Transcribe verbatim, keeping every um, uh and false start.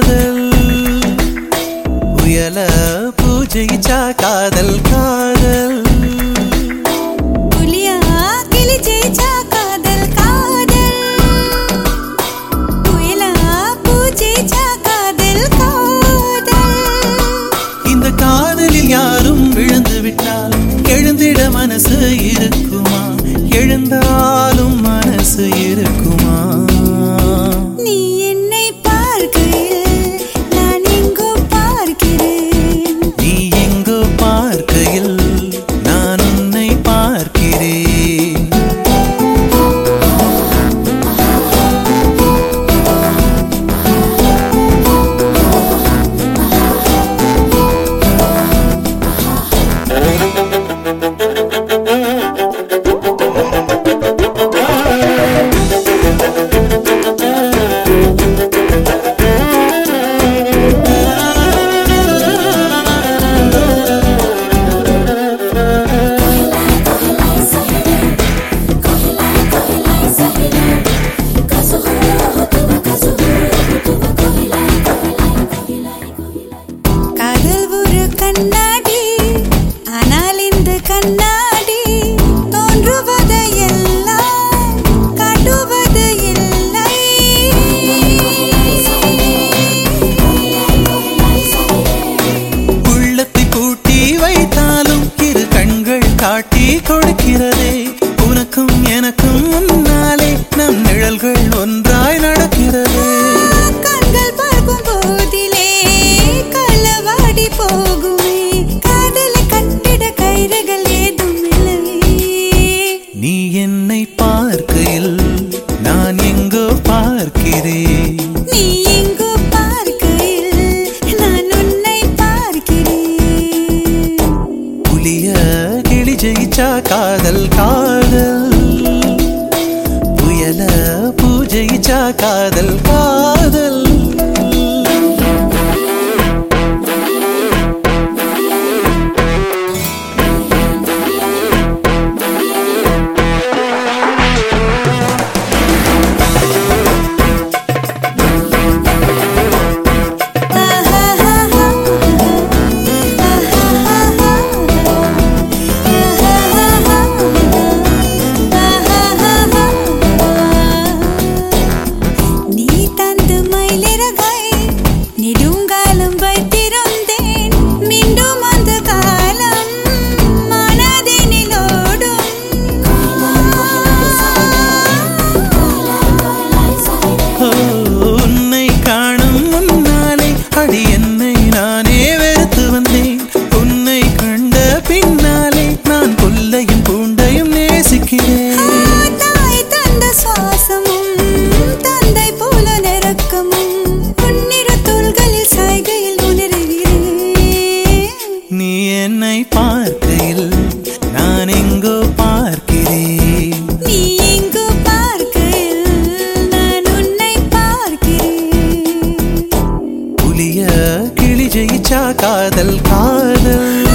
காதல் புயல பூஜைச்சா காதல் காதல் புலியா கிளி ஜெயிச்சா காதல் காதல் புயலா பூஜைச்சா காதல் காதல். இந்த காதலில் யாரும் விழுந்து விட்டால் எழுந்திட மனசு இருக்குமா? எழுந்தாலும் மனசு இருக்குமா? நீ என்னை பார்க்கையில் நான் எங்கோ பார்க்கிறேன். நீ எங்கோ பார்க்கையில் நான் உன்னை பார்க்கிறேன். காதல் ஒரு கண்ணாடி, ஆனால் இந்த கண்ணாடி தோன்றுவது எல்லாம் காட்டுவது இல்லை. உள்ளத்தை பூட்டி வைத்தாலும் இரு கண்கள் காட்டி கொடுக்கிறதே. உனக்கும் எனக்கும் முன்னாலே நம் நிழல்கள் ஒன்றாய் நடக்கிறது. கண்கள் பார்க்கும் போதிலே களவாடி போகுமே. காதலை கட்டிட கயிறுகள் ஏதும் இல்லை. நீ என்னை பார்க்கையில் நான் எங்கோ பார்க்கிறேன். நீ எங்கோ பார்க்கையில் நான் உன்னை பார்க்கிறேன். புலிய கிளி ஜெயிச்சா காதல் காதல் புயல பூஜைச்சா காதல் காதல். நீ தந்து மயிலிறகாய் நெடுங்காலம் வைத்திருந்தேன். மீண்டும் அந்த காலம் மனதினிலோடும். ஓ, உன்னை காணும் முன்னாலே அடி என்னை நானே வெறுத்து வந்தேன். உன்னை கண்ட பின்னாலே நான் புல்லையும் பூண்டையும் நேசிக்கிறேன். தாய் தந்த சுவாசமும் தந்தை போல நெருக்கமும் உன்னிரு தோள்களில் சாய்கையில் உணர்கிறேன். நீ என்னை பார்க்கையில் நான் எங்கோ பார்க்கிறேன். நீ எங்கோ பார்க்கையில் நான் உன்னை பார்க்கிறேன். புலிய கிளி ஜெயிச்சா காதல் காதல்